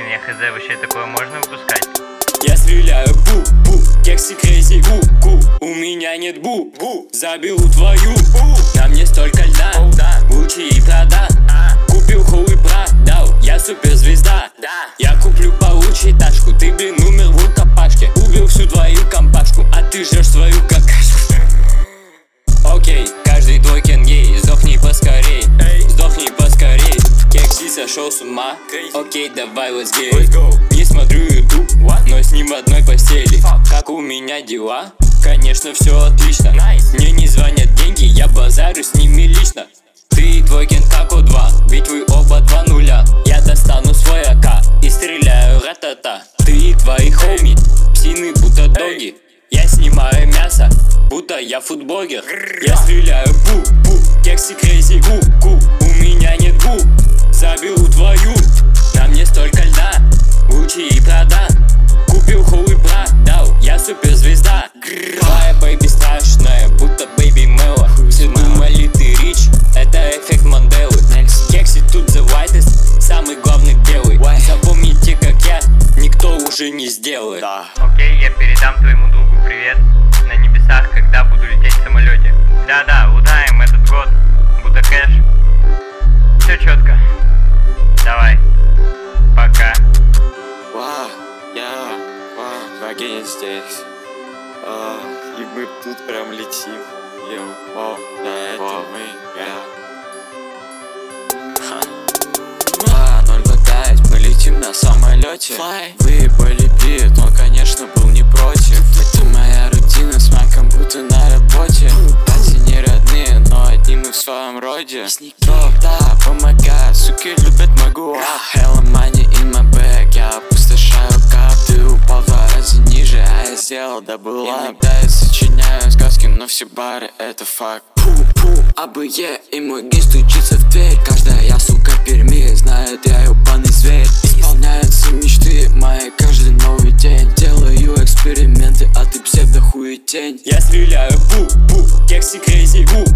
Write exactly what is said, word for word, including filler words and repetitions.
Блин, я хз, вообще такое можно выпускать? Я стреляю бу-бу, кекси крейзи гу-гу. У меня нет бу-бу, заберу твою. На мне столько льда, Гуччи и Прада. Купил хуй продал, я суперзвезда. Я куплю получше тачку, ты, блин, умер в рукопашке. Убил всю твою компашку, а ты ждешь свою какашку. Окей, каждый двойкен гей, сдохни поскорей, сдохни поскорей. Кекси сошел с ума, окей, давай let's get. Не смотрю ютуб, но с ним в одной постели. Как у меня дела? Конечно, все отлично. Мне не звонят деньги, я базарю с ними лично. Ты двойкен как о два, ведь вы оба два нуля. Я достану свой АК и стреляю ратата. Ты и твои хоми, псины будто доги. Я снимаю мясо, будто я фудблогер. Я стреляю бу-бу, кекси крейзи гу-гу. У меня нет бу, заберу твою. На мне столько льда, Гуччи и Прада. Купил хуй продал, я суперзвезда. Твоя бэйби страшная, будто бэйби Мэла. Все думали ты рич, это эффект Манделы. Кекси тут the whitest, самый главный белый. Запомните, как я, никто уже не сделает. Окей, я передам твоему другу привет на небесах, когда буду лететь в самолете. Да-да, лутаем этот год, будто кэш. Все четко. Давай. Пока. Вау, я, вау, богиня здесь. А, и мы тут прям летим. Йоу, вау, да, это мы, я. два ноль пять, мы летим на самолете. Выебали бит, он, конечно, был не против. Это моя рутина с маком, будто на работе. Пати не родные, но одни мы в своем роде. Топ, да, помогай, суки любят мой гуап. Hella money in my bag, я опустошаю кап. Ты упал два раза ниже, а я сделал дабл ап. Иногда я сочиняю сказки, но все бары это факт. Пу-пу, абы е, и мой гей стучится в дверь. Каждая сука Перми знает, я ебаный зверь. Исполняются мечты мои каждый новый день. Делаю эксперименты, а ты псевдохуетень. Я стреляю бу-бу, кекси крейзи гу.